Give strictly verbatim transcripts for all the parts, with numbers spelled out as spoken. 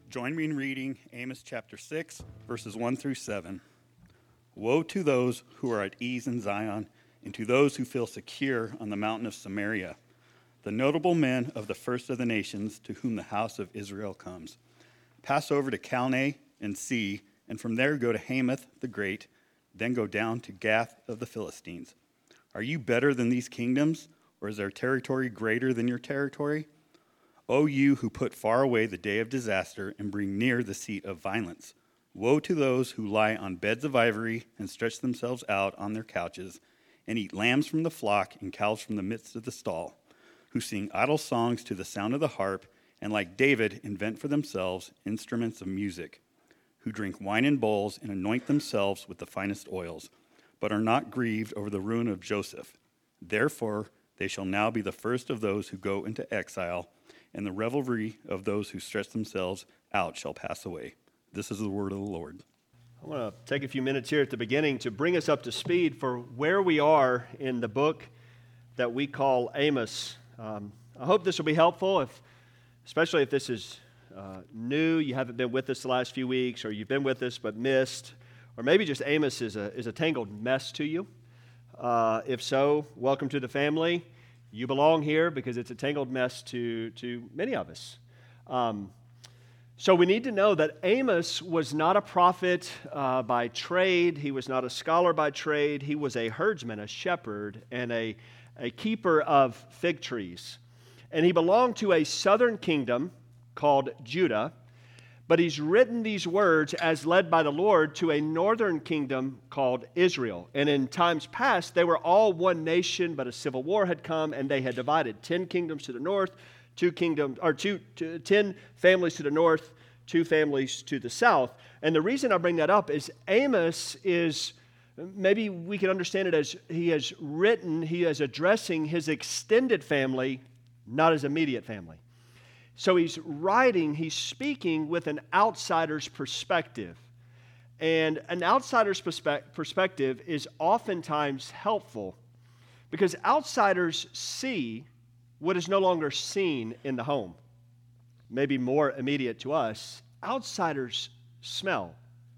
Join me in reading Amos chapter six, verses one through seven. Woe to those who are at ease in Zion, and to those who feel secure on the mountain of Samaria, the notable men of the first of the nations to whom the house of Israel comes. Pass over to Calneh and see, and from there go to Hamath the Great, then go down to Gath of the Philistines. Are you better than these kingdoms, or is their territory greater than your territory? O you who put far away the day of disaster and bring near the seat of violence. Woe to those who lie on beds of ivory and stretch themselves out on their couches and eat lambs from the flock and cows from the midst of the stall, who sing idle songs to the sound of the harp and like David invent for themselves instruments of music, who drink wine in bowls and anoint themselves with the finest oils, but are not grieved over the ruin of Joseph. Therefore they shall now be the first of those who go into exile, and the revelry of those who stretch themselves out shall pass away. This is the word of the Lord. I want to take a few minutes here at the beginning to bring us up to speed for where we are in the book that we call Amos. Um, I hope this will be helpful, if, especially if this is uh, new, you haven't been with us the last few weeks, or you've been with us but missed, or maybe just Amos is a, is a tangled mess to you. Uh, if so, welcome to the family. You belong here because it's a tangled mess to, to many of us. Um, so we need to know that Amos was not a prophet uh, by trade. He was not a scholar by trade. He was a herdsman, a shepherd, and a, a keeper of fig trees. And he belonged to a southern kingdom called Judah. But he's written these words as led by the Lord to a northern kingdom called Israel. And in times past, they were all one nation, but a civil war had come, and they had divided ten kingdoms to the north, two kingdoms, or two, two, ten families to the north, two families to the south. And the reason I bring that up is Amos is, maybe we can understand it as he has written, he is addressing his extended family, not his immediate family. So he's writing, he's speaking with an outsider's perspective. And an outsider's perspe- perspective is oftentimes helpful because outsiders see what is no longer seen in the home. Maybe more immediate to us, outsiders smell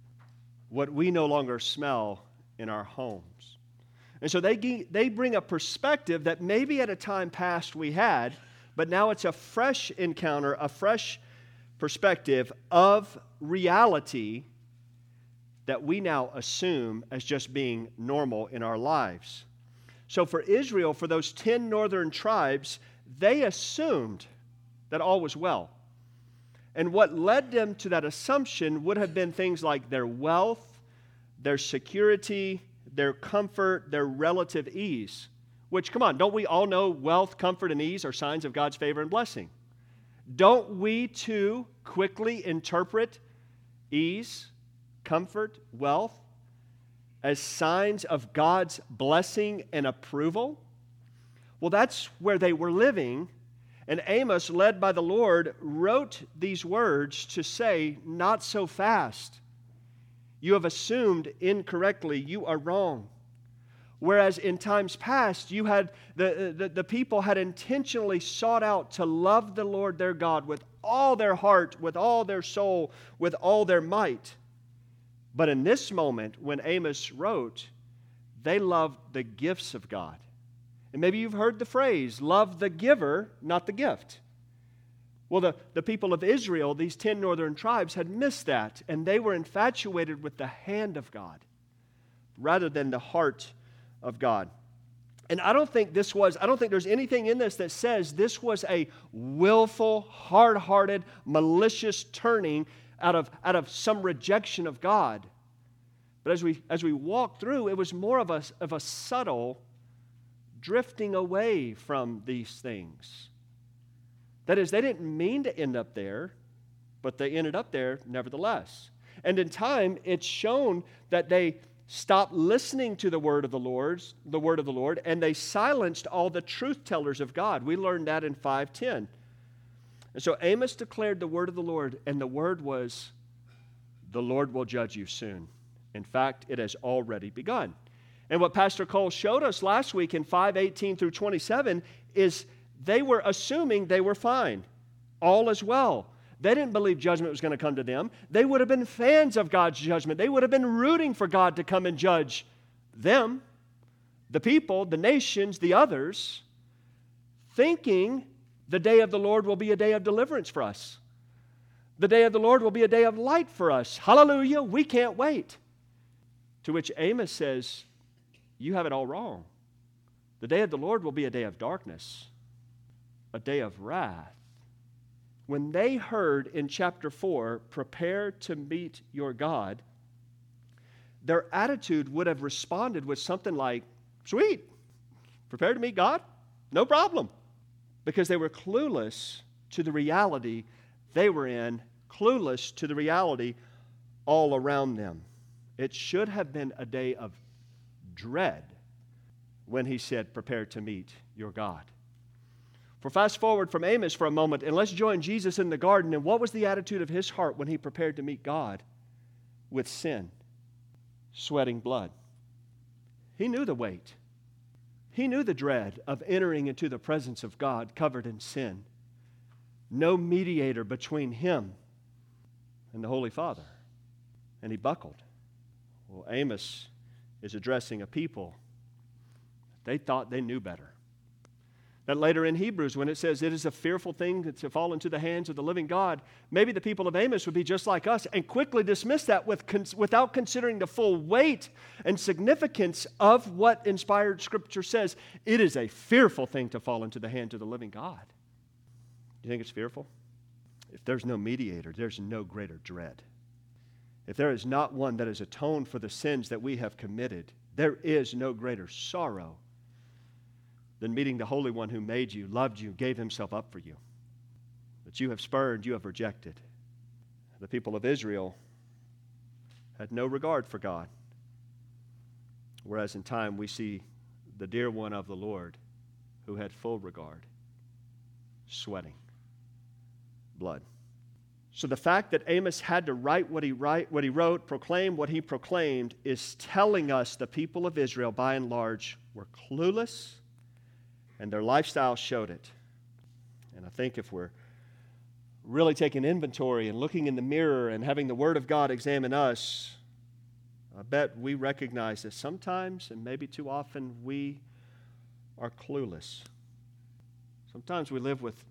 what we no longer smell in our homes. And so they, they bring a perspective that maybe at a time past we had, but now it's a fresh encounter, a fresh perspective of reality that we now assume as just being normal in our lives. So for Israel, for those ten northern tribes, they assumed that all was well. And what led them to that assumption would have been things like their wealth, their security, their comfort, their relative ease. Which, come on, don't we all know wealth, comfort, and ease are signs of God's favor and blessing? Don't we too quickly interpret ease, comfort, wealth as signs of God's blessing and approval? Well, that's where they were living, and Amos, led by the Lord, wrote these words to say, not so fast. You have assumed incorrectly. You are wrong. Whereas in times past, you had the, the, the people had intentionally sought out to love the Lord their God with all their heart, with all their soul, with all their might. But in this moment, when Amos wrote, they loved the gifts of God. And maybe you've heard the phrase, love the giver, not the gift. Well, the, the people of Israel, these ten northern tribes, had missed that, and they were infatuated with the hand of God rather than the heart of God. And I don't think this was, I don't think there's anything in this that says this was a willful, hard-hearted, malicious turning out of, out of some rejection of God. But as we as we walk through, it was more of a, of a subtle drifting away from these things. That is, they didn't mean to end up there, but they ended up there nevertheless. And in time, it's shown that they stopped listening to the word of the Lord, the word of the Lord, and they silenced all the truth tellers of God. We learned that in five ten. And so Amos declared the word of the Lord, and the word was, the Lord will judge you soon. In fact, it has already begun. And what Pastor Cole showed us last week in five eighteen through twenty-seven is they were assuming they were fine. All is well. They didn't believe judgment was going to come to them. They would have been fans of God's judgment. They would have been rooting for God to come and judge them, the people, the nations, the others, thinking the day of the Lord will be a day of deliverance for us. The day of the Lord will be a day of light for us. Hallelujah, we can't wait. To which Amos says, you have it all wrong. The day of the Lord will be a day of darkness, a day of wrath. When they heard in chapter four, prepare to meet your God, their attitude would have responded with something like, sweet, prepare to meet God? No problem. Because they were clueless to the reality they were in, clueless to the reality all around them. It should have been a day of dread when he said, prepare to meet your God. For fast forward from Amos for a moment, and let's join Jesus in the garden. And what was the attitude of his heart when he prepared to meet God? With sin, sweating blood. He knew the weight. He knew the dread of entering into the presence of God covered in sin. No mediator between him and the Holy Father. And he buckled. Well, Amos is addressing a people. They thought they knew better. That later in Hebrews, when it says it is a fearful thing to fall into the hands of the living God, maybe the people of Amos would be just like us and quickly dismiss that with, without considering the full weight and significance of what inspired Scripture says. It is a fearful thing to fall into the hands of the living God. Do you think it's fearful? If there's no mediator, there's no greater dread. If there is not one that has atoned for the sins that we have committed, there is no greater sorrow than meeting the Holy One who made you, loved you, gave himself up for you. But you have spurned, you have rejected. The people of Israel had no regard for God. Whereas in time we see the dear one of the Lord who had full regard, sweating blood. So the fact that Amos had to write what he write, what he wrote, proclaim what he proclaimed, is telling us the people of Israel, by and large, were clueless, and their lifestyle showed it. And I think if we're really taking inventory and looking in the mirror and having the Word of God examine us, I bet we recognize that sometimes, and maybe too often, we are clueless. Sometimes we live with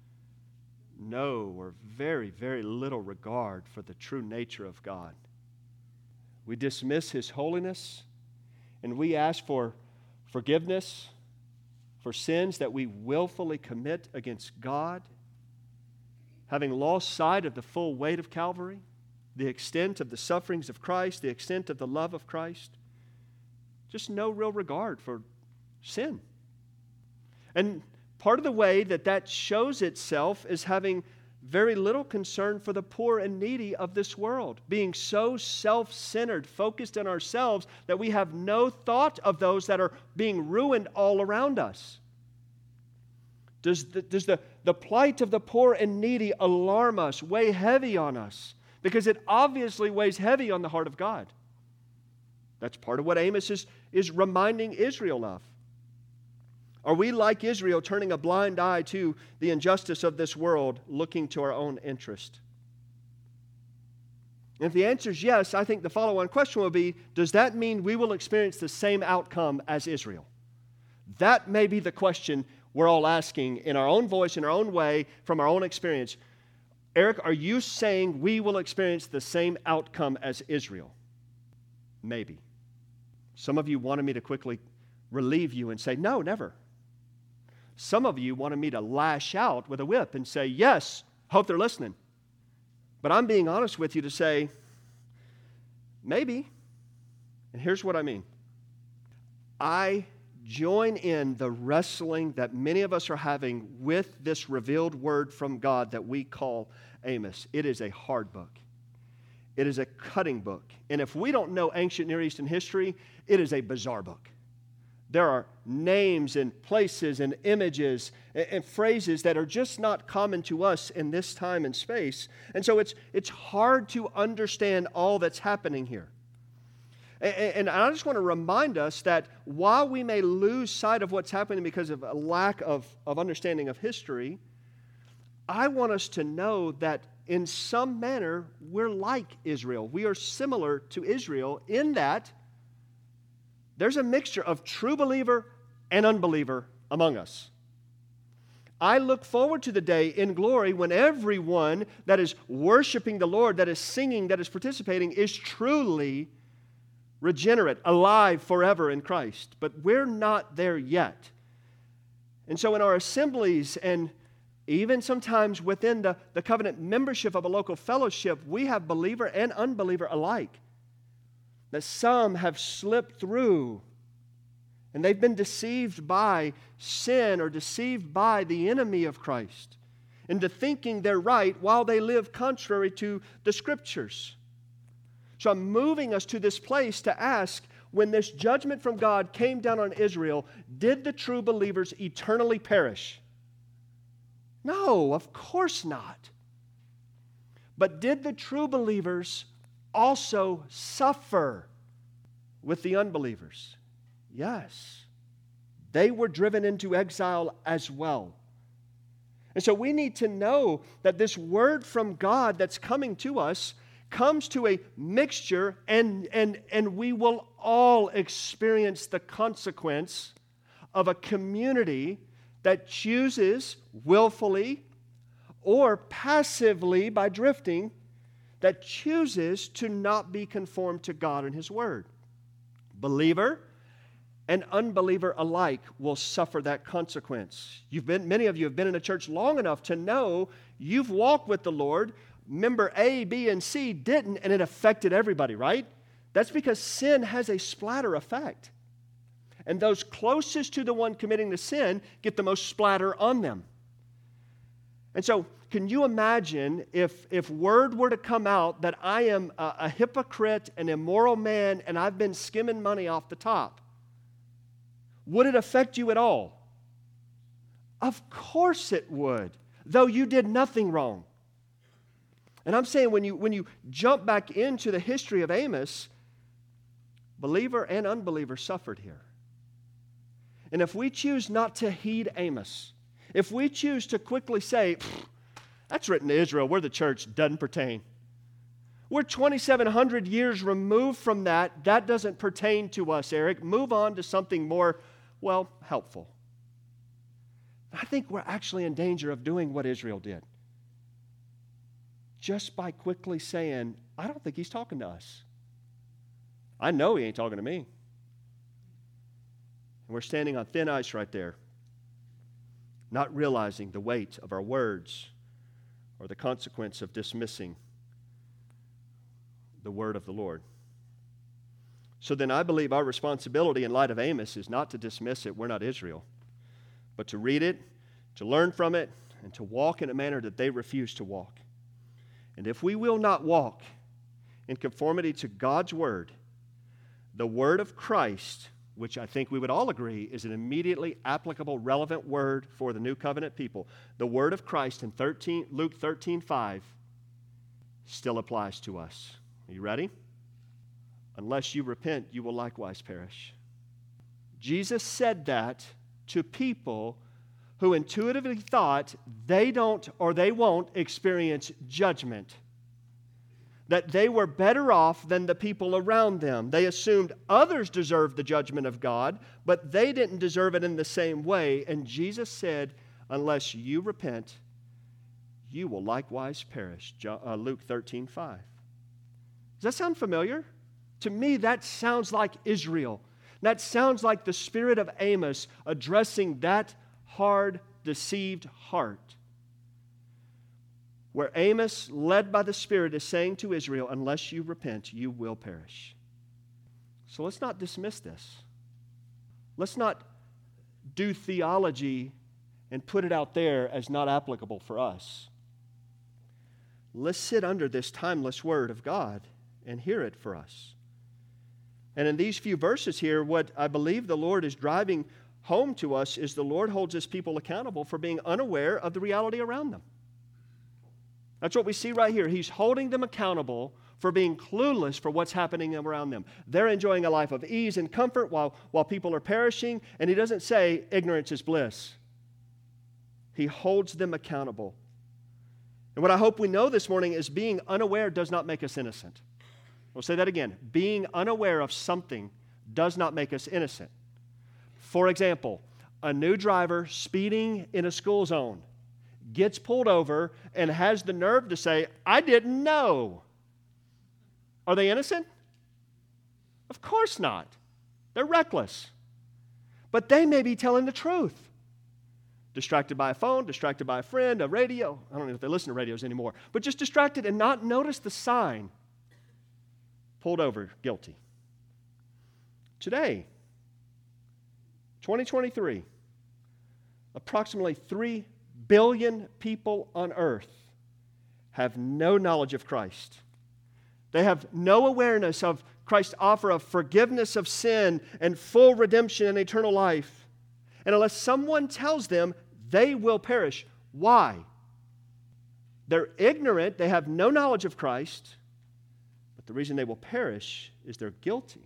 no or very, very little regard for the true nature of God. We dismiss His holiness, and we ask for forgiveness for sins that we willfully commit against God, having lost sight of the full weight of Calvary, the extent of the sufferings of Christ, the extent of the love of Christ. Just no real regard for sin. And part of the way that that shows itself is having very little concern for the poor and needy of this world, being so self-centered, focused on ourselves, that we have no thought of those that are being ruined all around us. Does the, does the, the plight of the poor and needy alarm us, weigh heavy on us? Because it obviously weighs heavy on the heart of God. That's part of what Amos is, is reminding Israel of. Are we, like Israel, turning a blind eye to the injustice of this world, looking to our own interest? And if the answer is yes, I think the follow-on question will be, does that mean we will experience the same outcome as Israel? That may be the question we're all asking in our own voice, in our own way, from our own experience. Eric, are you saying we will experience the same outcome as Israel? Maybe. Some of you wanted me to quickly relieve you and say, no, never. Some of you wanted me to lash out with a whip and say, yes, hope they're listening. But I'm being honest with you to say, maybe. And here's what I mean. I join in the wrestling that many of us are having with this revealed word from God that we call Amos. It is a hard book. It is a cutting book. And if we don't know ancient Near Eastern history, it is a bizarre book. There are names and places and images and, and phrases that are just not common to us in this time and space. And so it's, it's hard to understand all that's happening here. And, and I just want to remind us that while we may lose sight of what's happening because of a lack of, of understanding of history, I want us to know that in some manner we're like Israel. We are similar to Israel in that there's a mixture of true believer and unbeliever among us. I look forward to the day in glory when everyone that is worshiping the Lord, that is singing, that is participating, is truly regenerate, alive forever in Christ. But we're not there yet. And so in our assemblies and even sometimes within the, the covenant membership of a local fellowship, we have believer and unbeliever alike. That some have slipped through and they've been deceived by sin or deceived by the enemy of Christ into thinking they're right while they live contrary to the Scriptures. So I'm moving us to this place to ask, when this judgment from God came down on Israel, did the true believers eternally perish? No, of course not. But did the true believers also suffer with the unbelievers? Yes. They were driven into exile as well. And so we need to know that this word from God that's coming to us comes to a mixture, and, and, and we will all experience the consequence of a community that chooses willfully or passively by drifting, that chooses to not be conformed to God and His Word. Believer and unbeliever alike will suffer that consequence. You've been, many of you have been in a church long enough to know you've walked with the Lord. Member A, B, and C didn't, and it affected everybody, right? That's because sin has a splatter effect. And those closest to the one committing the sin get the most splatter on them. And so, can you imagine if, if word were to come out that I am a, a hypocrite, an immoral man, and I've been skimming money off the top? Would it affect you at all? Of course it would, though you did nothing wrong. And I'm saying when you, when you jump back into the history of Amos, believer and unbeliever suffered here. And if we choose not to heed Amos, if we choose to quickly say, that's written to Israel, we're the church, doesn't pertain. We're twenty-seven hundred years removed from that. That doesn't pertain to us, Eric. Move on to something more, well, helpful. I think we're actually in danger of doing what Israel did. Just by quickly saying, I don't think he's talking to us. I know he ain't talking to me. And we're standing on thin ice right there, not realizing the weight of our words or the consequence of dismissing the word of the Lord. So then I believe our responsibility in light of Amos is not to dismiss it, we're not Israel, but to read it, to learn from it, and to walk in a manner that they refuse to walk. And if we will not walk in conformity to God's word, the word of Christ, which I think we would all agree is an immediately applicable, relevant word for the new covenant people, the word of Christ in thirteen, Luke thirteen five still applies to us. Are you ready? Unless you repent, you will likewise perish. Jesus said that to people who intuitively thought they don't or they won't experience judgment. That they were better off than the people around them. They assumed others deserved the judgment of God, but they didn't deserve it in the same way. And Jesus said, unless you repent, you will likewise perish. Luke thirteen five. Does that sound familiar? To me, that sounds like Israel. That sounds like the spirit of Amos addressing that hard, deceived heart. Where Amos, led by the Spirit, is saying to Israel, unless you repent, you will perish. So let's not dismiss this. Let's not do theology and put it out there as not applicable for us. Let's sit under this timeless word of God and hear it for us. And in these few verses here, what I believe the Lord is driving home to us is the Lord holds His people accountable for being unaware of the reality around them. That's what we see right here. He's holding them accountable for being clueless for what's happening around them. They're enjoying a life of ease and comfort while, while people are perishing, and He doesn't say ignorance is bliss. He holds them accountable. And what I hope we know this morning is being unaware does not make us innocent. We'll say that again. Being unaware of something does not make us innocent. For example, a new driver speeding in a school zone gets pulled over and has the nerve to say, I didn't know. Are they innocent? Of course not. They're reckless. But they may be telling the truth. Distracted by a phone, distracted by a friend, a radio. I don't know if they listen to radios anymore. But just distracted and not notice the sign. Pulled over, guilty. Today, twenty twenty-three, approximately three billion people on earth have no knowledge of Christ. They have no awareness of Christ's offer of forgiveness of sin and full redemption and eternal life. And unless someone tells them, they will perish. Why? They're ignorant. They have no knowledge of Christ. But the reason they will perish is they're guilty.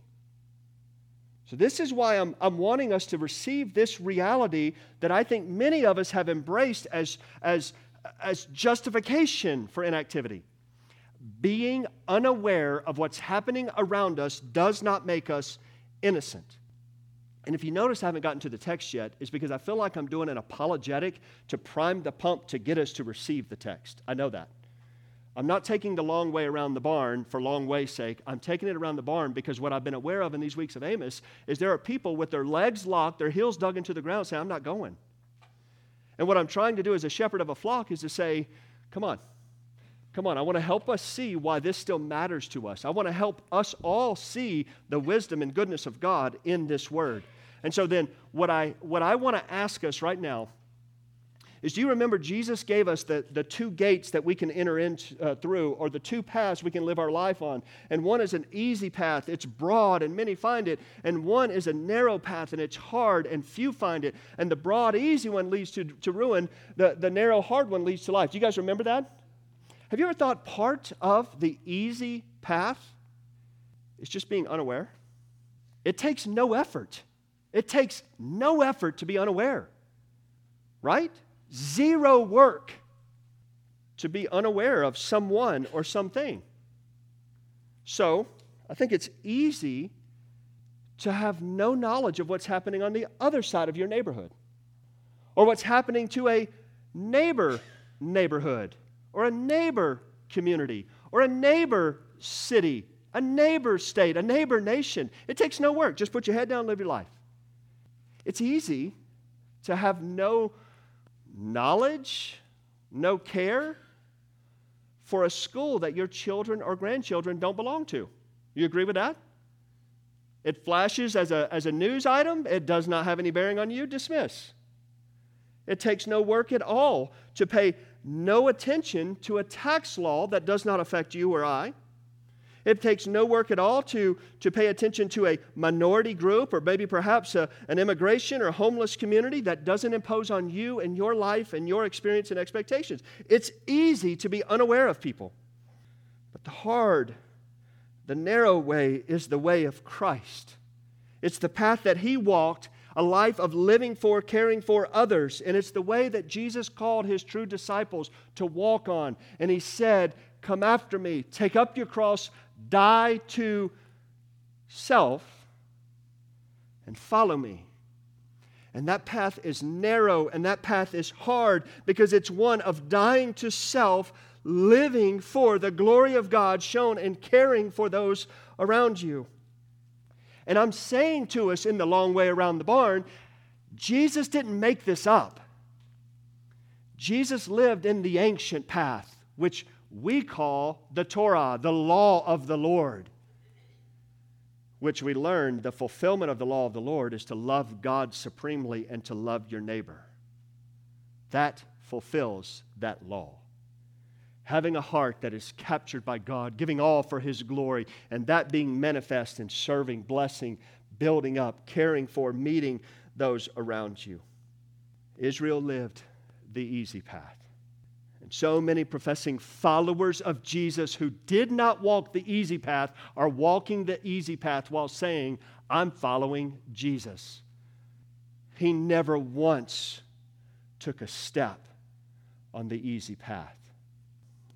So this is why I'm, I'm wanting us to receive this reality that I think many of us have embraced as, as, as justification for inactivity. Being unaware of what's happening around us does not make us innocent. And if you notice I haven't gotten to the text yet, it's because I feel like I'm doing an apologetic to prime the pump to get us to receive the text. I know that. I'm not taking the long way around the barn for long way's sake. I'm taking it around the barn because what I've been aware of in these weeks of Amos is there are people with their legs locked, their heels dug into the ground saying, I'm not going. And what I'm trying to do as a shepherd of a flock is to say, come on. Come on, I want to help us see why this still matters to us. I want to help us all see the wisdom and goodness of God in this word. And so then what I what I want to ask us right now is, do you remember Jesus gave us the, the two gates that we can enter in uh, through, or the two paths we can live our life on? And one is an easy path. It's broad and many find it. And one is a narrow path and it's hard and few find it. And the broad, easy one leads to, to ruin. The, the narrow, hard one leads to life. Do you guys remember that? Have you ever thought part of the easy path is just being unaware? It takes no effort. It takes no effort to be unaware, right? Zero work to be unaware of someone or something. So, I think it's easy to have no knowledge of what's happening on the other side of your neighborhood, or what's happening to a neighbor neighborhood, or a neighbor community, or a neighbor city, a neighbor state, a neighbor nation. It takes no work. Just put your head down and live your life. It's easy to have no knowledge, no care for a school that your children or grandchildren don't belong to. You agree with that? It flashes as a, as a news item. It does not have any bearing on you. Dismiss. It takes no work at all to pay no attention to a tax law that does not affect you or I. It takes no work at all to, to pay attention to a minority group, or maybe perhaps a, an immigration or homeless community that doesn't impose on you and your life and your experience and expectations. It's easy to be unaware of people. But the hard, the narrow way is the way of Christ. It's the path that He walked, a life of living for, caring for others. And it's the way that Jesus called His true disciples to walk on. And He said, come after me, take up your cross, die to self, and follow me. And that path is narrow and that path is hard because it's one of dying to self, living for the glory of God shown and caring for those around you. And I'm saying to us in the long way around the barn, Jesus didn't make this up. Jesus lived in the ancient path, which we call the Torah, the law of the Lord, which we learned the fulfillment of the law of the Lord is to love God supremely and to love your neighbor. That fulfills that law. Having a heart that is captured by God, giving all for His glory, and that being manifest in serving, blessing, building up, caring for, meeting those around you. Israel lived the easy path. And so many professing followers of Jesus who did not walk the easy path are walking the easy path while saying, I'm following Jesus. He never once took a step on the easy path.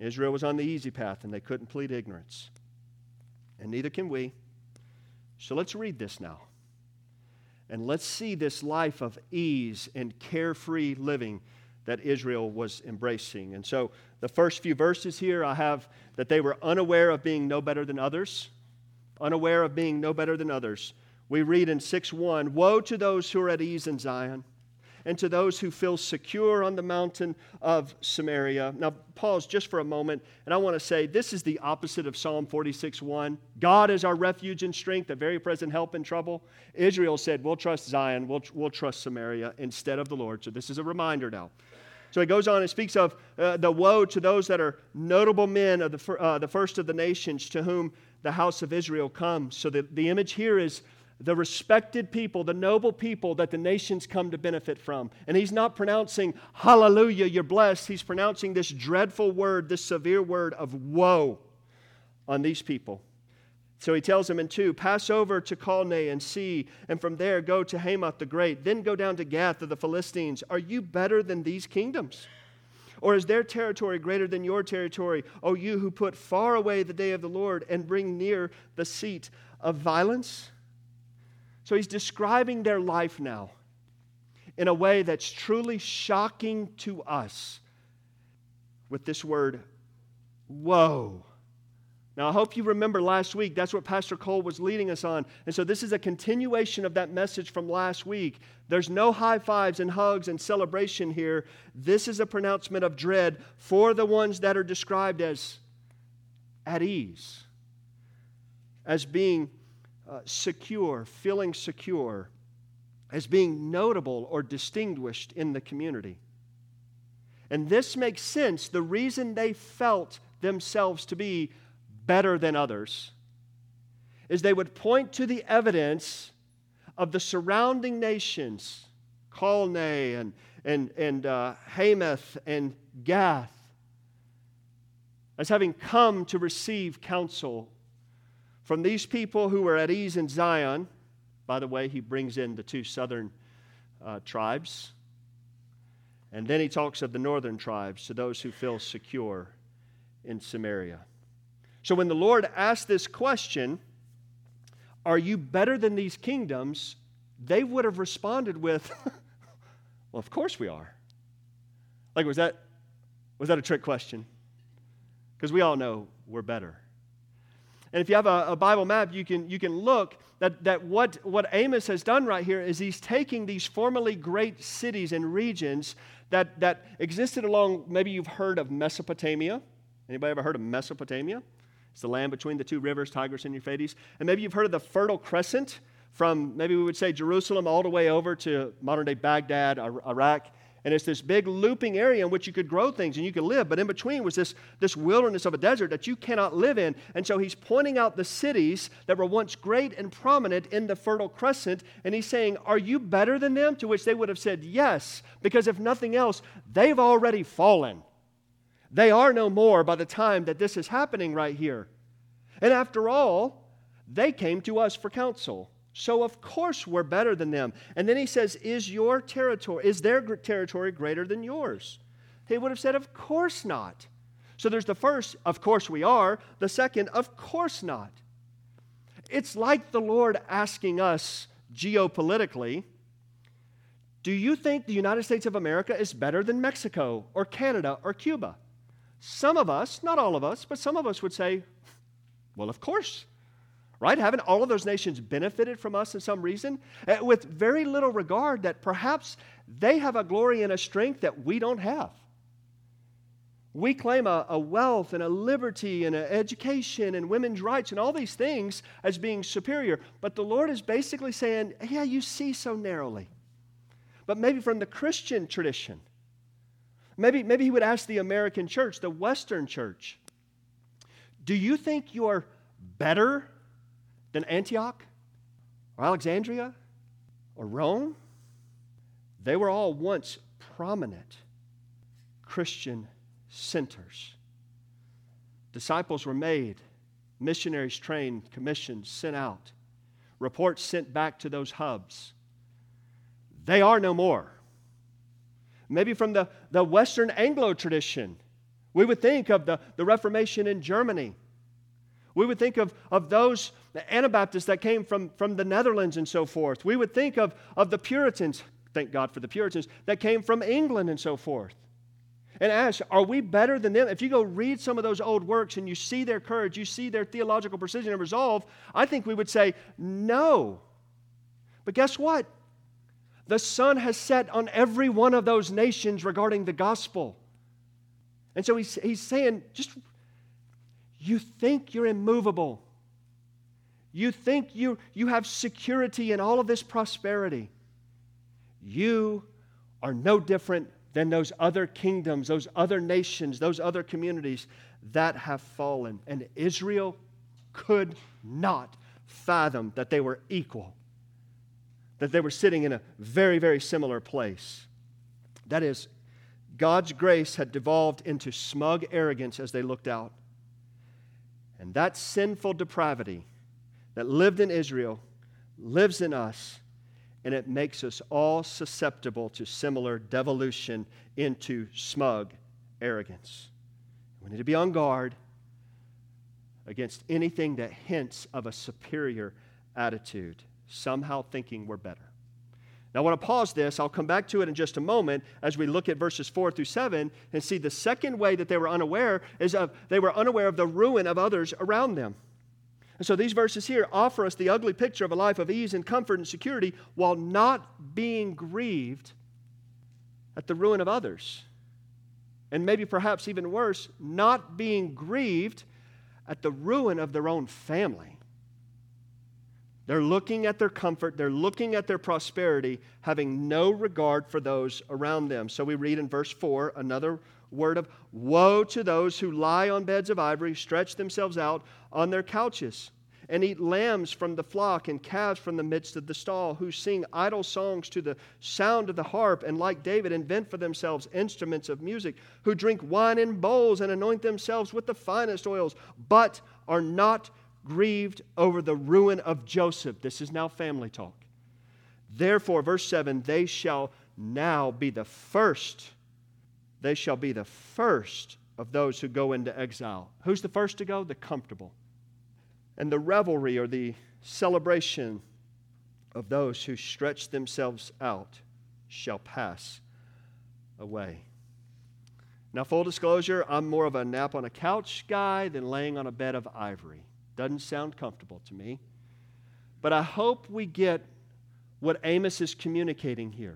Israel was on the easy path, and they couldn't plead ignorance. And neither can we. So let's read this now. And let's see this life of ease and carefree living that Israel was embracing. And so the first few verses here, I have that they were unaware of being no better than others. Unaware of being no better than others. We read in six one, "Woe to those who are at ease in Zion, and to those who feel secure on the mountain of Samaria." Now, pause just for a moment, and I want to say this is the opposite of Psalm forty-six one. God is our refuge and strength, a very present help in trouble. Israel said, we'll trust Zion, we'll, we'll trust Samaria instead of the Lord. So this is a reminder now. So he goes on and speaks of uh, the woe to those that are notable men of the, uh, the first of the nations to whom the house of Israel comes. So the, the image here is the respected people, the noble people that the nations come to benefit from. And he's not pronouncing, hallelujah, you're blessed. He's pronouncing this dreadful word, this severe word of woe on these people. So he tells them in two, pass over to Calneh and see, and from there go to Hamath the Great, then go down to Gath of the Philistines. Are you better than these kingdoms? Or is their territory greater than your territory, O you who put far away the day of the Lord and bring near the seat of violence? So he's describing their life now in a way that's truly shocking to us with this word, woe. Now, I hope you remember last week, that's what Pastor Cole was leading us on. And so this is a continuation of that message from last week. There's no high fives and hugs and celebration here. This is a pronouncement of dread for the ones that are described as at ease, as being Uh, secure, feeling secure, as being notable or distinguished in the community. And this makes sense. The reason they felt themselves to be better than others is they would point to the evidence of the surrounding nations, Calneh and, and, and uh, Hamath and Gath, as having come to receive counsel from these people who were at ease in Zion. By the way, he brings in the two southern uh, tribes. And then he talks of the northern tribes, to those who feel secure in Samaria. So when the Lord asked this question, are you better than these kingdoms? They would have responded with, well, of course we are. Like, was that, was that a trick question? Because we all know we're better. And if you have a, a Bible map, you can, you can look that, that what, what Amos has done right here is he's taking these formerly great cities and regions that, that existed along, maybe you've heard of Mesopotamia. Anybody ever heard of Mesopotamia? It's the land between the two rivers, Tigris and Euphrates. And maybe you've heard of the Fertile Crescent from, maybe we would say, Jerusalem all the way over to modern-day Baghdad, Iraq. And it's this big looping area in which you could grow things and you could live. But in between was this, this wilderness of a desert that you cannot live in. And so he's pointing out the cities that were once great and prominent in the Fertile Crescent. And he's saying, are you better than them? To which they would have said, yes. Because if nothing else, they've already fallen. They are no more by the time that this is happening right here. And after all, they came to us for counsel. So of course we're better than them. And then he says, is your territory, is their territory greater than yours? He would have said, of course not. So there's the first, of course we are. The second, of course not. It's like the Lord asking us geopolitically, do you think the United States of America is better than Mexico or Canada or Cuba? Some of us, not all of us, but some of us would say, well, of course. Right? Haven't all of those nations benefited from us in some reason? Uh, with very little regard that perhaps they have a glory and a strength that we don't have. We claim a, a wealth and a liberty and an education and women's rights and all these things as being superior. But the Lord is basically saying, yeah, you see so narrowly. But maybe from the Christian tradition, maybe, maybe he would ask the American church, the Western church, do you think you're better than Antioch or Alexandria or Rome? They were all once prominent Christian centers. Disciples were made, missionaries trained, commissioned, sent out, reports sent back to those hubs. They are no more. Maybe from the, the Western Anglo tradition, We would think of the, the Reformation in Germany. We would think of, of those Anabaptists that came from, from the Netherlands and so forth. We would think of, of the Puritans, thank God for the Puritans, that came from England and so forth. And ask, are we better than them? If you go read some of those old works and you see their courage, you see their theological precision and resolve, I think we would say, no. But guess what? The sun has set on every one of those nations regarding the gospel. And so he's, he's saying, just, you think you're immovable. You think you, you have security in all of this prosperity. You are no different than those other kingdoms, those other nations, those other communities that have fallen. And Israel could not fathom that they were equal, that they were sitting in a very, very similar place. That is, God's grace had devolved into smug arrogance as they looked out. And that sinful depravity that lived in Israel lives in us, and it makes us all susceptible to similar devolution into smug arrogance. We need to be on guard against anything that hints of a superior attitude, somehow thinking we're better. Now, I want to pause this. I'll come back to it in just a moment as we look at verses four through seven and see the second way that they were unaware is of they were unaware of the ruin of others around them. And so these verses here offer us the ugly picture of a life of ease and comfort and security while not being grieved at the ruin of others. And maybe perhaps even worse, not being grieved at the ruin of their own family. They're looking at their comfort, they're looking at their prosperity, having no regard for those around them. So we read in verse four another word of woe to those who lie on beds of ivory, stretch themselves out on their couches, and eat lambs from the flock and calves from the midst of the stall, who sing idle songs to the sound of the harp, and like David invent for themselves instruments of music, who drink wine in bowls and anoint themselves with the finest oils, but are not grieved over the ruin of Joseph. This is now family talk. Therefore, verse seven, they shall now be the first. They shall be the first of those who go into exile. Who's the first to go? The comfortable. And the revelry or the celebration of those who stretch themselves out shall pass away. Now, full disclosure, I'm more of a nap on a couch guy than laying on a bed of ivory. Doesn't sound comfortable to me. But I hope we get what Amos is communicating here.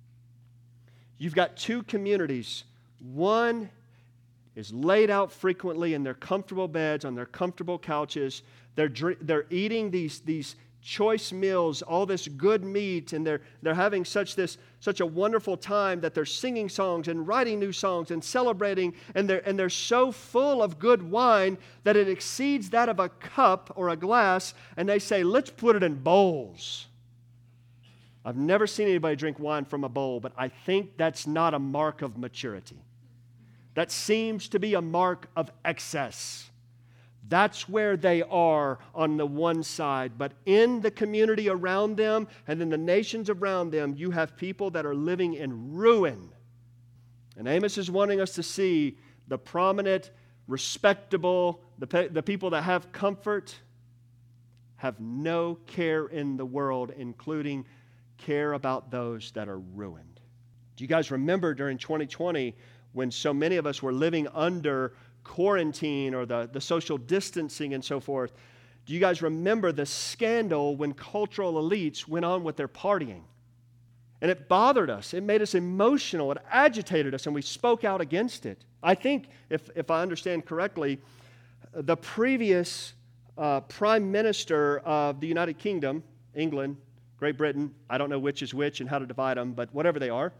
You've got two communities. One is laid out frequently in their comfortable beds, on their comfortable couches. They're, dr- they're eating these, these choice meals, all this good meat, and they're, they're having such, this, such a wonderful time that they're singing songs and writing new songs and celebrating, and they're, and they're so full of good wine that it exceeds that of a cup or a glass, and they say, let's put it in bowls. I've never seen anybody drink wine from a bowl, but I think that's not a mark of maturity. That seems to be a mark of excess. That's where they are on the one side. But in the community around them and in the nations around them, you have people that are living in ruin. And Amos is wanting us to see the prominent, respectable, the, pe- the people that have comfort have no care in the world, including care about those that are ruined. Do you guys remember during twenty twenty when so many of us were living under quarantine or the, the social distancing and so forth? Do you guys remember the scandal when cultural elites went on with their partying? And it bothered us. It made us emotional. It agitated us, and we spoke out against it. I think, if, if I understand correctly, the previous uh, Prime Minister of the United Kingdom, England, Great Britain, I don't know which is which and how to divide them, but whatever they are,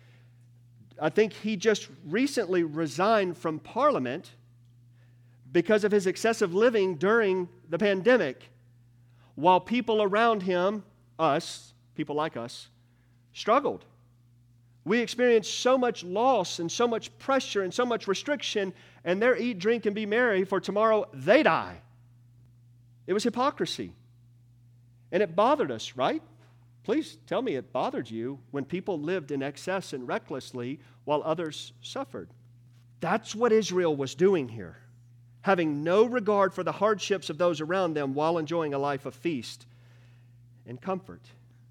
I think he just recently resigned from Parliament because of his excessive living during the pandemic, while people around him, us, people like us, struggled. We experienced so much loss and so much pressure and so much restriction, and their eat, drink, and be merry, for tomorrow they die. It was hypocrisy. And it bothered us, right? Please tell me it bothered you when people lived in excess and recklessly while others suffered. That's what Israel was doing here, having no regard for the hardships of those around them while enjoying a life of feast and comfort.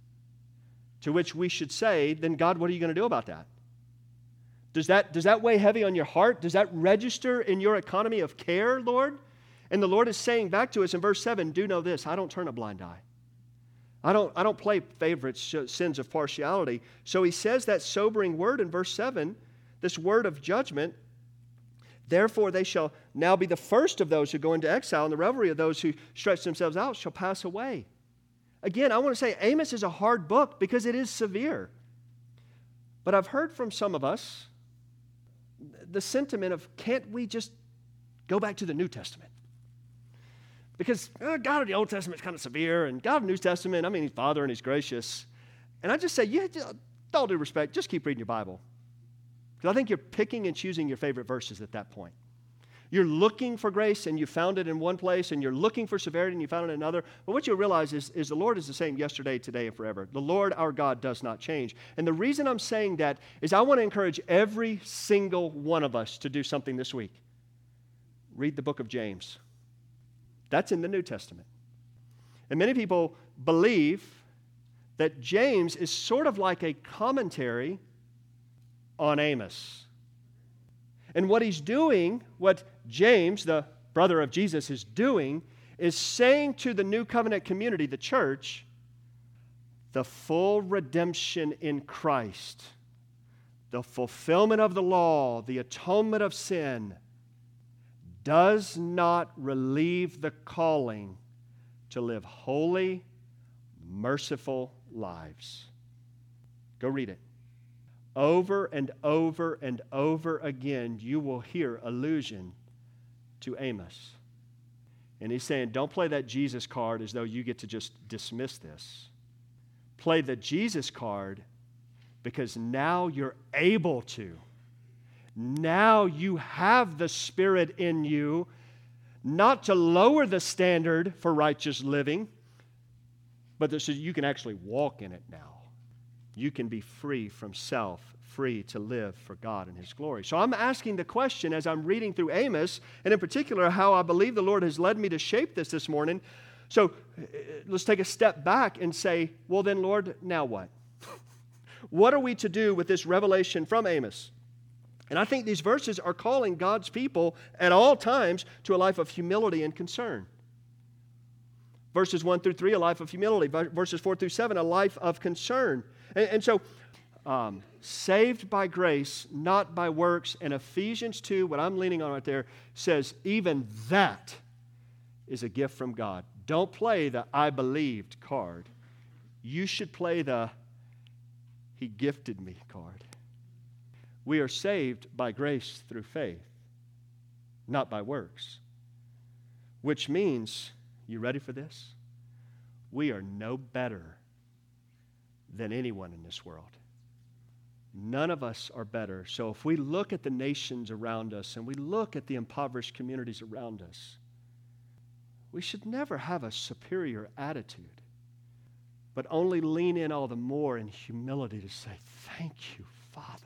To which we should say, then God, what are you going to do about that? Does that, does that weigh heavy on your heart? Does that register in your economy of care, Lord? And the Lord is saying back to us in verse seven, do know this, I don't turn a blind eye. I don't, I don't play favorites, sins of partiality. So he says that sobering word in verse seven, this word of judgment. Therefore they shall now be the first of those who go into exile, and the revelry of those who stretch themselves out shall pass away. Again, I want to say Amos is a hard book because it is severe. But I've heard from some of us the sentiment of, can't we just go back to the New Testament? Because uh, God of the Old Testament is kind of severe, and God of the New Testament, I mean, He's Father and He's gracious. And I just say, yeah, just, with all due respect, just keep reading your Bible. Because I think you're picking and choosing your favorite verses at that point. You're looking for grace, and you found it in one place, and you're looking for severity, and you found it in another. But what you realize is, is the Lord is the same yesterday, today, and forever. The Lord, our God, does not change. And the reason I'm saying that is I want to encourage every single one of us to do something this week. Read the book of James. That's in the New Testament. And many people believe that James is sort of like a commentary on Amos. And what he's doing, what James, the brother of Jesus, is doing, is saying to the New Covenant community, the church, the full redemption in Christ, the fulfillment of the law, the atonement of sin, does not relieve the calling to live holy, merciful lives. Go read it. Over and over and over again, you will hear allusion to Amos. And he's saying, don't play that Jesus card as though you get to just dismiss this. Play the Jesus card because now you're able to. Now you have the Spirit in you, not to lower the standard for righteous living, but so you can actually walk in it now. You can be free from self, free to live for God and His glory. So I'm asking the question as I'm reading through Amos, and in particular how I believe the Lord has led me to shape this this morning. So let's take a step back and say, well then, Lord, now what? What are we to do with this revelation from Amos? And I think these verses are calling God's people at all times to a life of humility and concern. Verses one through three, a life of humility. Verses four through seven, a life of concern. And, and so, um, saved by grace, not by works. And Ephesians two, what I'm leaning on right there, says even that is a gift from God. Don't play the I believed card. You should play the He gifted me card. We are saved by grace through faith, not by works. Which means, you ready for this? We are no better than anyone in this world. None of us are better. So if we look at the nations around us and we look at the impoverished communities around us, we should never have a superior attitude, but only lean in all the more in humility to say, thank you, Father.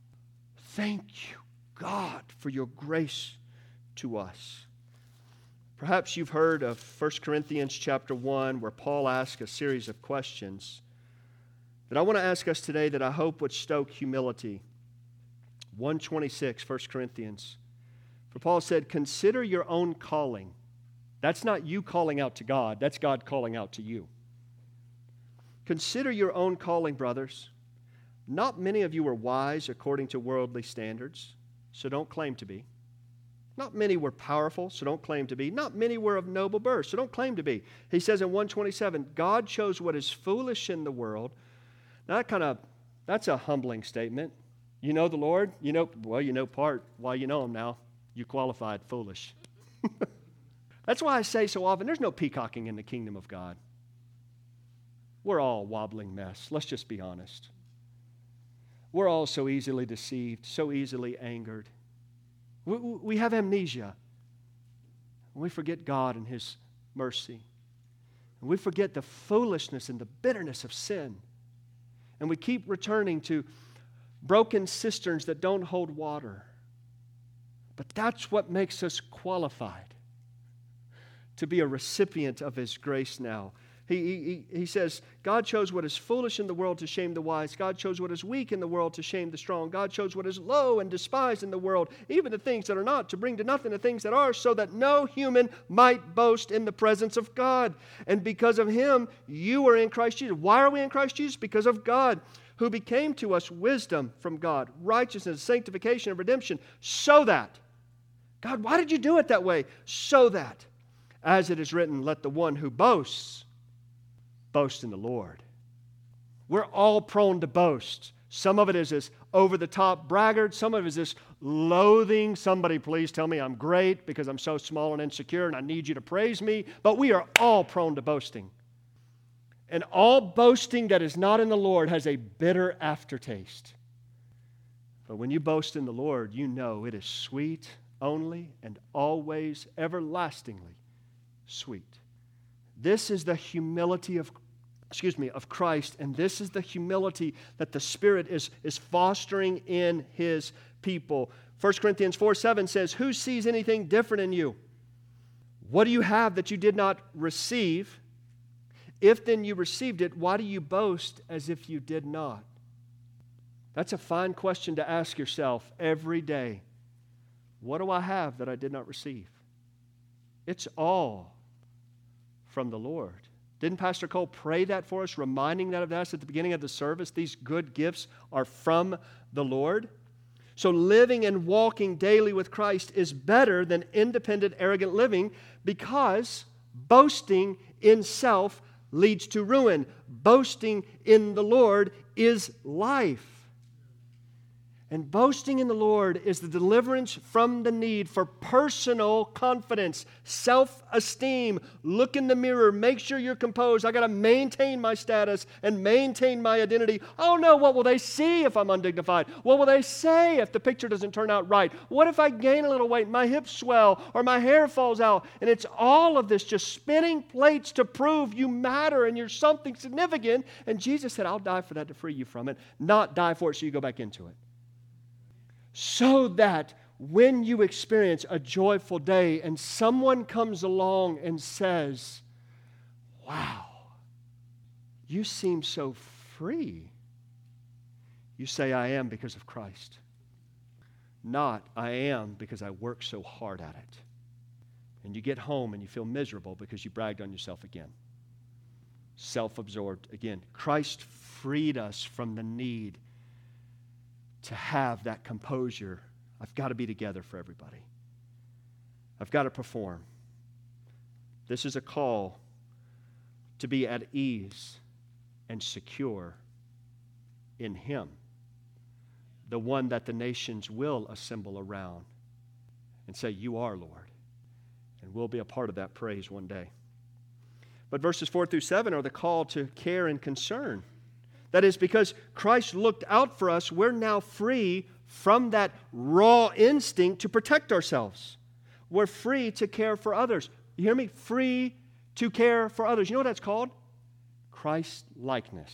Thank you, God, for your grace to us. Perhaps you've heard of First Corinthians chapter one, where Paul asks a series of questions that I want to ask us today that I hope would stoke humility. one twenty-six, First Corinthians. For Paul said, consider your own calling. That's not you calling out to God. That's God calling out to you. Consider your own calling, brothers. Not many of you are wise according to worldly standards, so don't claim to be. Not many were powerful, so don't claim to be. Not many were of noble birth, so don't claim to be. He says in one twenty-seven, God chose what is foolish in the world. Now that kind of, that's a humbling statement. You know the Lord? You know, well, you know part. Well, you know Him now. You qualified foolish. That's why I say so often, there's no peacocking in the kingdom of God. We're all a wobbling mess. Let's just be honest. We're all so easily deceived, so easily angered. We, we have amnesia. We forget God and His mercy. And we forget the foolishness and the bitterness of sin. And we keep returning to broken cisterns that don't hold water. But that's what makes us qualified to be a recipient of His grace now. He, he, he says, God chose what is foolish in the world to shame the wise. God chose what is weak in the world to shame the strong. God chose what is low and despised in the world, even the things that are not, to bring to nothing the things that are, so that no human might boast in the presence of God. And because of Him, you are in Christ Jesus. Why are we in Christ Jesus? Because of God, who became to us wisdom from God, righteousness, sanctification, and redemption, so that, God, why did you do it that way? So that, as it is written, let the one who boasts boast in the Lord. We're all prone to boast. Some of it is this over-the-top braggart. Some of it is this loathing. Somebody please tell me I'm great because I'm so small and insecure and I need you to praise me. But we are all prone to boasting. And all boasting that is not in the Lord has a bitter aftertaste. But when you boast in the Lord, you know it is sweet only and always everlastingly sweet. This is the humility of, excuse me, of Christ, and this is the humility that the Spirit is, is fostering in His people. First Corinthians four seven says, who sees anything different in you? What do you have that you did not receive? If then you received it, why do you boast as if you did not? That's a fine question to ask yourself every day. What do I have that I did not receive? It's all from the Lord. Didn't Pastor Cole pray that for us, reminding that of us at the beginning of the service? These good gifts are from the Lord. So living and walking daily with Christ is better than independent, arrogant living, because boasting in self leads to ruin. Boasting in the Lord is life. And boasting in the Lord is the deliverance from the need for personal confidence, self-esteem. Look in the mirror. Make sure you're composed. I got to maintain my status and maintain my identity. Oh no, what will they see if I'm undignified? What will they say if the picture doesn't turn out right? What if I gain a little weight and my hips swell or my hair falls out? And it's all of this just spinning plates to prove you matter and you're something significant. And Jesus said, I'll die for that to free you from it, not die for it so you go back into it. So that when you experience a joyful day and someone comes along and says, wow, you seem so free, you say, I am because of Christ. Not, I am because I work so hard at it. And you get home and you feel miserable because you bragged on yourself again. Self-absorbed again. Christ freed us from the need to have that composure. I've got to be together for everybody. I've got to perform. This is a call to be at ease and secure in Him, the one that the nations will assemble around and say, you are Lord. And we'll be a part of that praise one day. But verses four through seven are the call to care and concern. That is, because Christ looked out for us, we're now free from that raw instinct to protect ourselves. We're free to care for others. You hear me? Free to care for others. You know what that's called? Christ-likeness.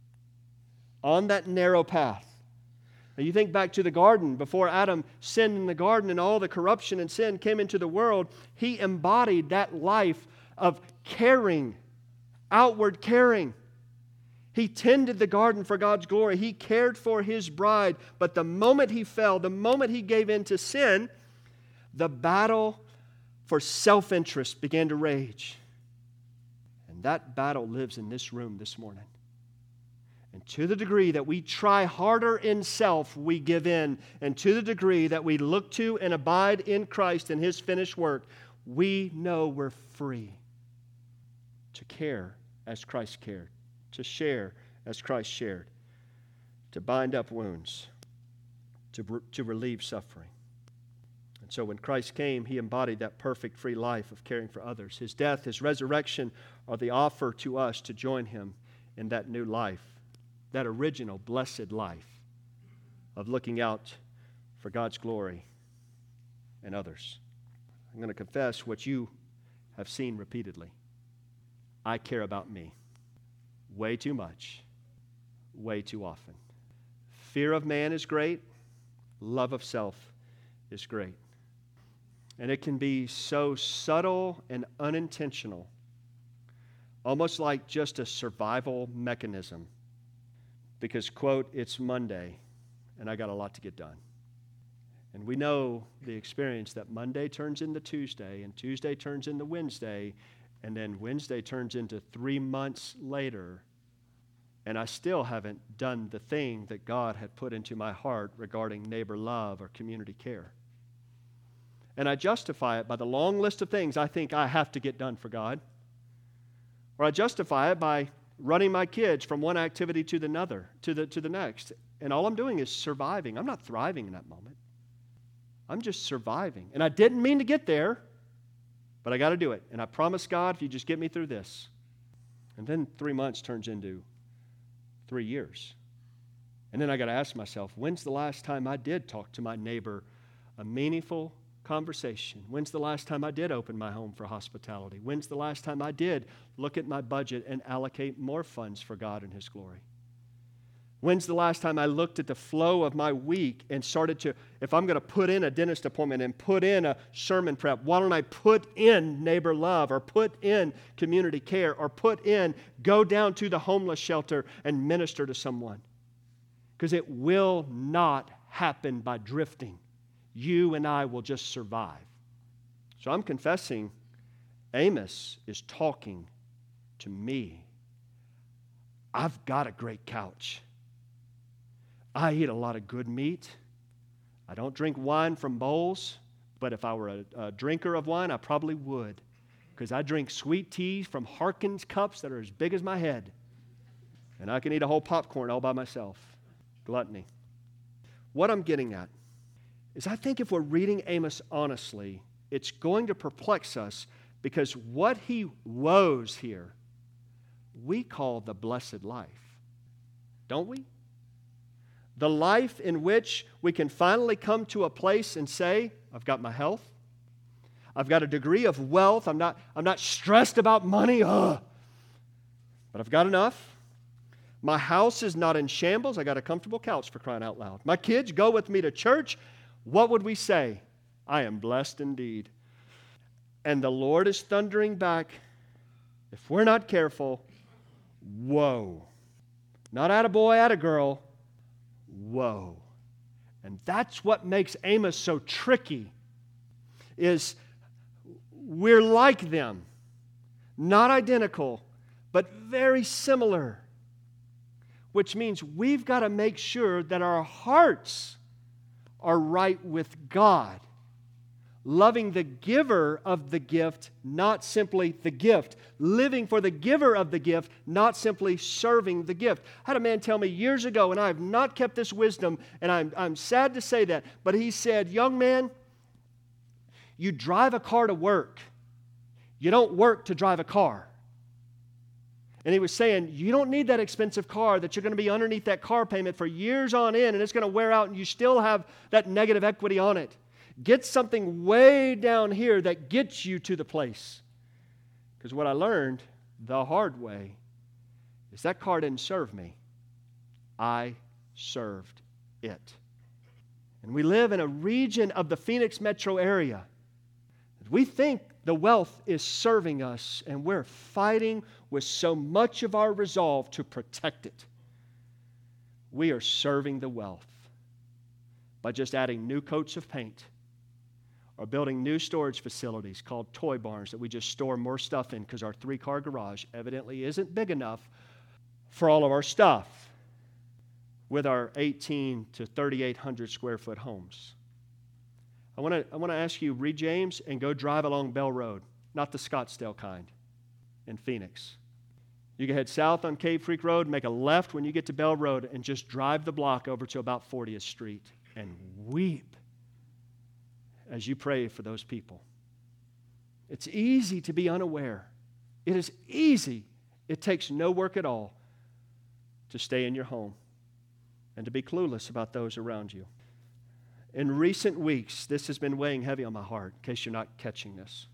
On that narrow path. Now you think back to the garden. Before Adam sinned in the garden and all the corruption and sin came into the world, he embodied that life of caring, outward caring. He tended the garden for God's glory. He cared for His bride. But the moment he fell, the moment he gave in to sin, the battle for self-interest began to rage. And that battle lives in this room this morning. And to the degree that we try harder in self, we give in. And to the degree that we look to and abide in Christ and His finished work, we know we're free to care as Christ cared, to share as Christ shared, to bind up wounds, to, to relieve suffering. And so when Christ came, He embodied that perfect free life of caring for others. His death, His resurrection are the offer to us to join Him in that new life, that original blessed life of looking out for God's glory and others. I'm going to confess what you have seen repeatedly. I care about me. Way too much, way too often. Fear of man is great. Love of self is great. And it can be so subtle and unintentional, almost like just a survival mechanism. Because, quote, it's Monday, and I got a lot to get done. And we know the experience that Monday turns into Tuesday, and Tuesday turns into Wednesday, and then Wednesday turns into three months later, and I still haven't done the thing that God had put into my heart regarding neighbor love or community care. And I justify it by the long list of things I think I have to get done for God. Or I justify it by running my kids from one activity to the another, to the, to the next. And all I'm doing is surviving. I'm not thriving in that moment. I'm just surviving. And I didn't mean to get there, but I got to do it. And I promise God, if you just get me through this. And then three months turns into three years. And then I got to ask myself, when's the last time I did talk to my neighbor a meaningful conversation? When's the last time I did open my home for hospitality? When's the last time I did look at my budget and allocate more funds for God and His glory? When's the last time I looked at the flow of my week and started to, if I'm going to put in a dentist appointment and put in a sermon prep, why don't I put in neighbor love or put in community care or put in go down to the homeless shelter and minister to someone? Because it will not happen by drifting. You and I will just survive. So I'm confessing Amos is talking to me. I've got a great couch. I eat a lot of good meat. I don't drink wine from bowls, but if I were a, a drinker of wine, I probably would, because I drink sweet tea from Harkins cups that are as big as my head. And I can eat a whole popcorn all by myself. Gluttony. What I'm getting at is I think if we're reading Amos honestly, it's going to perplex us, because what he woes here, we call the blessed life. Don't we? The life in which we can finally come to a place and say, I've got my health. I've got a degree of wealth. I'm not, I'm not stressed about money. Ugh. But I've got enough. My house is not in shambles. I got a comfortable couch, for crying out loud. My kids go with me to church. What would we say? I am blessed indeed. And the Lord is thundering back, if we're not careful, woe. Not attaboy, attagirl. Woe. And that's what makes Amos so tricky, is we're like them. Not identical, but very similar. Which means we've got to make sure that our hearts are right with God. Loving the giver of the gift, not simply the gift. Living for the giver of the gift, not simply serving the gift. I had a man tell me years ago, and I have not kept this wisdom, and I'm, I'm sad to say that, but he said, young man, you drive a car to work. You don't work to drive a car. And he was saying, you don't need that expensive car that you're going to be underneath that car payment for years on end, and it's going to wear out, and you still have that negative equity on it. Get something way down here that gets you to the place. Because what I learned the hard way is that car didn't serve me. I served it. And we live in a region of the Phoenix metro area. We think the wealth is serving us, and we're fighting with so much of our resolve to protect it. We are serving the wealth by just adding new coats of paint, or building new storage facilities called toy barns that we just store more stuff in because our three-car garage evidently isn't big enough for all of our stuff with our eighteen to thirty-eight hundred square foot homes. I want to I want to ask you, read James and go drive along Bell Road, not the Scottsdale kind, in Phoenix. You can head south on Cave Creek Road, make a left when you get to Bell Road, and just drive the block over to about fortieth Street and weep as you pray for those people. It's easy to be unaware. It is easy. It takes no work at all to stay in your home and to be clueless about those around you. In recent weeks, this has been weighing heavy on my heart, in case you're not catching this.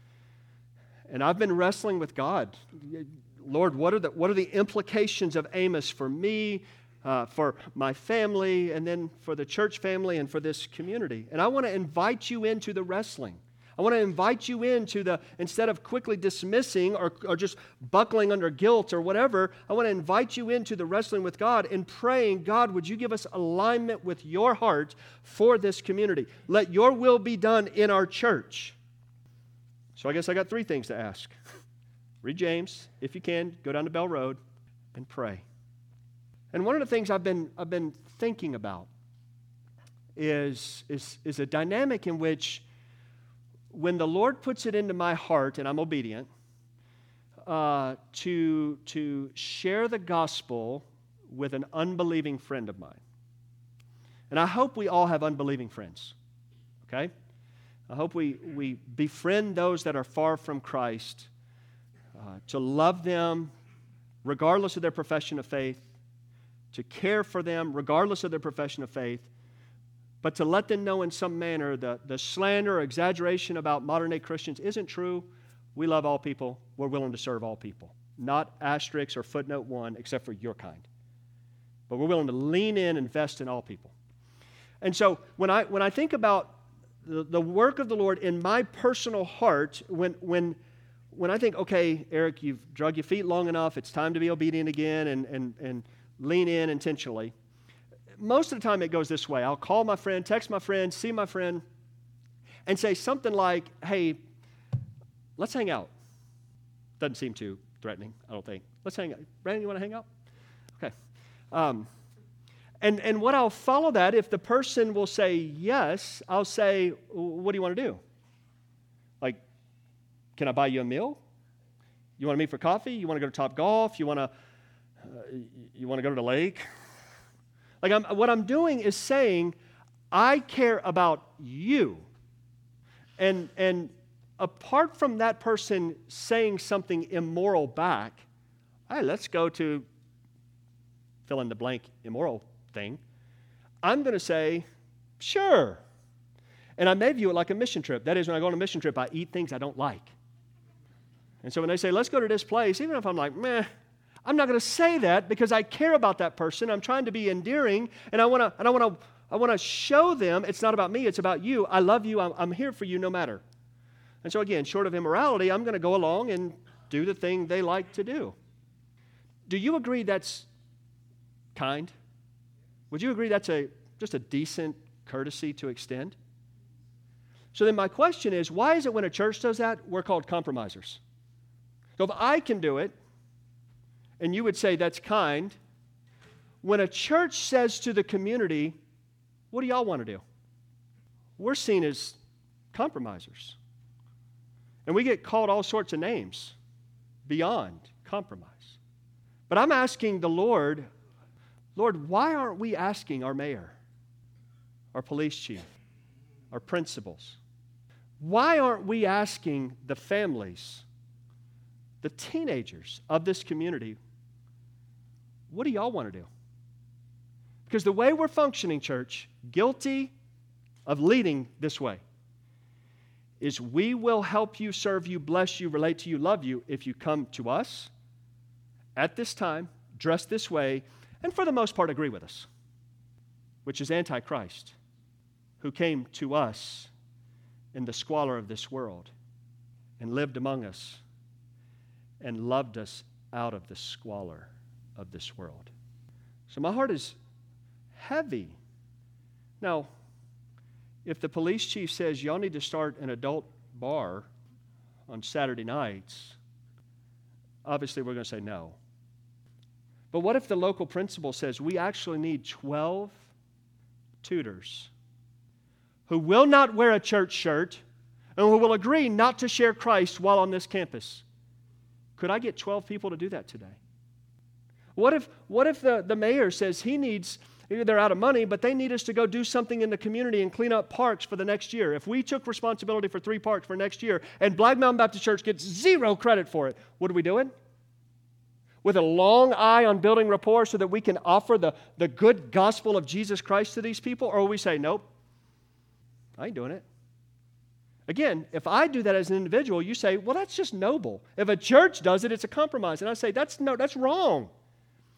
And I've been wrestling with God. Lord, what are the, what are the implications of Amos for me, Uh, for my family, and then for the church family and for this community? And I want to invite you into the wrestling. I want to invite you into the, instead of quickly dismissing or, or just buckling under guilt or whatever, I want to invite you into the wrestling with God and praying, God, would you give us alignment with your heart for this community? Let your will be done in our church. So I guess I got three things to ask. Read James, if you can, go down to Bell Road and pray. And one of the things I've been, I've been thinking about is, is, is a dynamic in which when the Lord puts it into my heart and I'm obedient uh, to, to share the gospel with an unbelieving friend of mine. And I hope we all have unbelieving friends, okay? I hope we, we befriend those that are far from Christ, uh, to love them regardless of their profession of faith, to care for them regardless of their profession of faith, but to let them know in some manner the, the slander or exaggeration about modern-day Christians isn't true. We love all people. We're willing to serve all people. Not asterisk or footnote one, except for your kind. But we're willing to lean in and invest in all people. And so when I when I think about the, the work of the Lord in my personal heart, when when when I think, okay, Eric, you've drug your feet long enough, it's time to be obedient again and and and lean in intentionally. Most of the time it goes this way. I'll call my friend, text my friend, see my friend, and say something like, hey, let's hang out. Doesn't seem too threatening, I don't think. Let's hang out. Brandon, you want to hang out? Okay. Um, and, and what I'll follow that, if the person will say yes, I'll say, what do you want to do? Like, can I buy you a meal? You want to meet for coffee? You want to go to Top Golf? You want to, uh, you want to go to the lake? Like, I'm, what I'm doing is saying, I care about you. And, and apart from that person saying something immoral back, hey, let's go to fill in the blank immoral thing, I'm going to say, sure. And I may view it like a mission trip. That is, when I go on a mission trip, I eat things I don't like. And so when they say, let's go to this place, even if I'm like, meh, I'm not going to say that because I care about that person. I'm trying to be endearing, and I want to and I want to I want to show them it's not about me, it's about you. I love you. I'm, I'm here for you no matter. And so again, short of immorality, I'm going to go along and do the thing they like to do. Do you agree that's kind? Would you agree that's a just a decent courtesy to extend? So then my question is, why is it when a church does that, we're called compromisers? So if I can do it, and you would say that's kind, when a church says to the community, what do y'all want to do? We're seen as compromisers. And we get called all sorts of names beyond compromise. But I'm asking the Lord, Lord, why aren't we asking our mayor, our police chief, our principals? Why aren't we asking the families, the teenagers of this community, what do y'all want to do? Because the way we're functioning, church, guilty of leading this way, is we will help you, serve you, bless you, relate to you, love you if you come to us at this time, dress this way, and for the most part agree with us, which is Antichrist, who came to us in the squalor of this world and lived among us and loved us out of the squalor of this world. So my heart is heavy. Now, if the police chief says y'all need to start an adult bar on Saturday nights, obviously we're going to say no. But what if the local principal says we actually need twelve tutors who will not wear a church shirt and who will agree not to share Christ while on this campus? Could I get twelve people to do that today? What if, what if the, the mayor says he needs, they're out of money, but they need us to go do something in the community and clean up parks for the next year? If we took responsibility for three parks for next year and Black Mountain Baptist Church gets zero credit for it, what are we doing? With a long eye on building rapport so that we can offer the, the good gospel of Jesus Christ to these people? Or will we say, nope, I ain't doing it? Again, if I do that as an individual, you say, well, that's just noble. If a church does it, it's a compromise. And I say, that's no, that's wrong.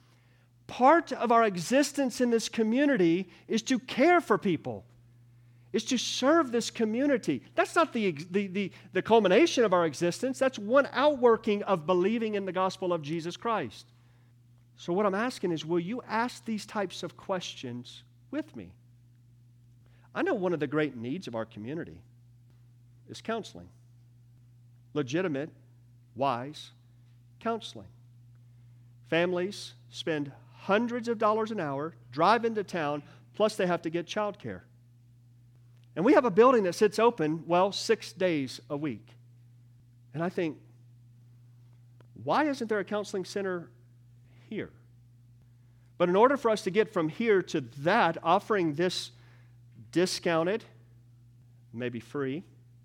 Part of our existence in this community is to care for people, is to serve this community. That's not the, the, the, the culmination of our existence. That's one outworking of believing in the gospel of Jesus Christ. So what I'm asking is, will you ask these types of questions with me? I know one of the great needs of our community is counseling. Legitimate, wise counseling. Families spend hundreds of dollars an hour, drive into town, plus they have to get child care. And we have a building that sits open, well, six days a week. And I think, why isn't there a counseling center here? But in order for us to get from here to that, offering this discounted, maybe free,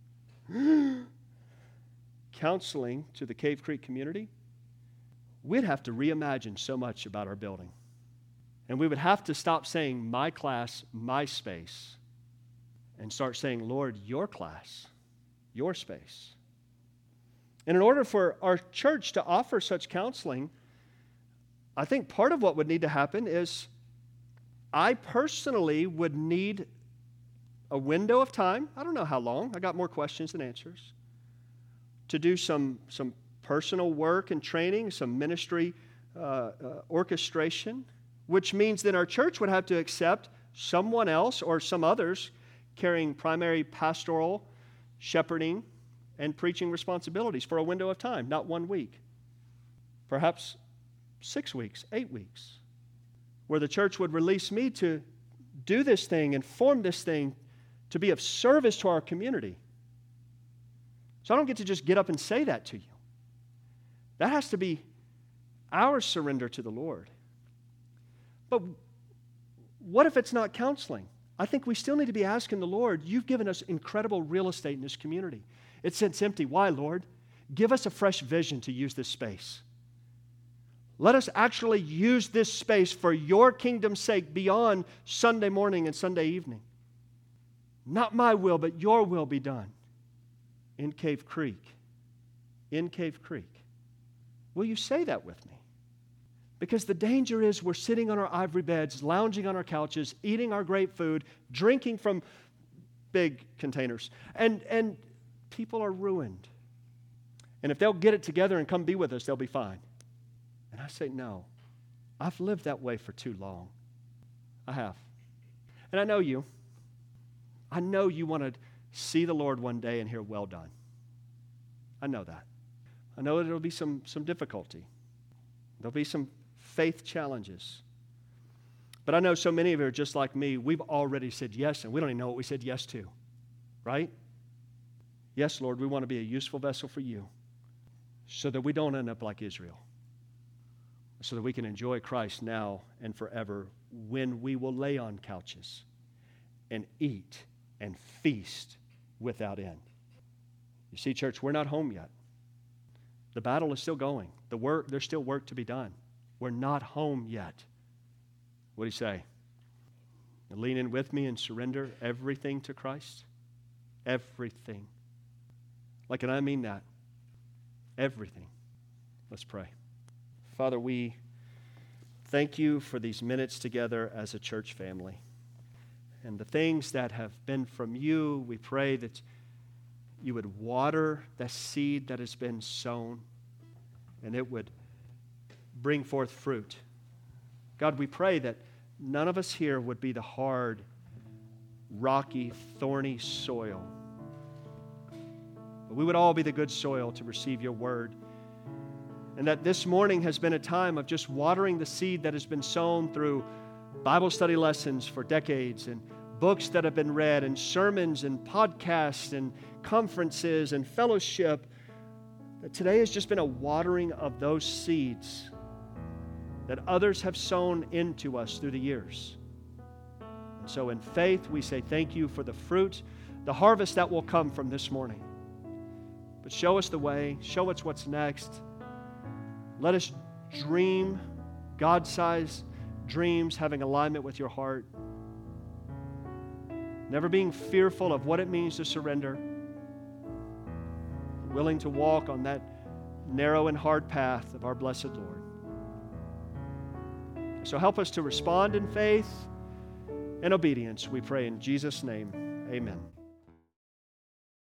counseling to the Cave Creek community, we'd have to reimagine so much about our building. And we would have to stop saying, my class, my space, and start saying, Lord, your class, your space. And in order for our church to offer such counseling, I think part of what would need to happen is I personally would need a window of time, I don't know how long, I got more questions than answers, to do some, some personal work and training, some ministry uh, uh, orchestration, which means that our church would have to accept someone else or some others carrying primary pastoral, shepherding, and preaching responsibilities for a window of time, not one week. Perhaps six weeks, eight weeks, where the church would release me to do this thing and form this thing to be of service to our community. So I don't get to just get up and say that to you. That has to be our surrender to the Lord. But what if it's not counseling? I think we still need to be asking the Lord, you've given us incredible real estate in this community. It sits empty. Why, Lord? Give us a fresh vision to use this space. Let us actually use this space for your kingdom's sake beyond Sunday morning and Sunday evening. Not my will, but your will be done in Cave Creek. In Cave Creek. Will you say that with me? Because the danger is we're sitting on our ivory beds, lounging on our couches, eating our great food, drinking from big containers, and, and people are ruined. And if they'll get it together and come be with us, they'll be fine. And I say, no. I've lived that way for too long. I have. And I know you. I know you want to see the Lord one day and hear, well done. I know that. I know that there'll be some, some difficulty. There'll be some faith challenges. But I know so many of you are just like me. We've already said yes, and we don't even know what we said yes to. Right? Yes, Lord, we want to be a useful vessel for you so that we don't end up like Israel. So that we can enjoy Christ now and forever when we will lay on couches and eat and feast without end. You see, church, we're not home yet. The battle is still going. The work, there's still work to be done. We're not home yet. What do you say? Lean in with me and surrender everything to Christ? Everything. Like, and I mean that. Everything. Let's pray. Father, we thank you for these minutes together as a church family. And the things that have been from you, we pray that you would water the seed that has been sown, and it would bring forth fruit. God, we pray that none of us here would be the hard, rocky, thorny soil. But we would all be the good soil to receive your word. And that this morning has been a time of just watering the seed that has been sown through Bible study lessons for decades, and books that have been read, and sermons, and podcasts, and conferences, and fellowship. That today has just been a watering of those seeds that others have sown into us through the years. And so in faith, we say thank you for the fruit, the harvest that will come from this morning. But show us the way, show us what's next. Let us dream God-sized dreams, having alignment with your heart. Never being fearful of what it means to surrender. Willing to walk on that narrow and hard path of our blessed Lord. So help us to respond in faith and obedience, we pray in Jesus' name. Amen.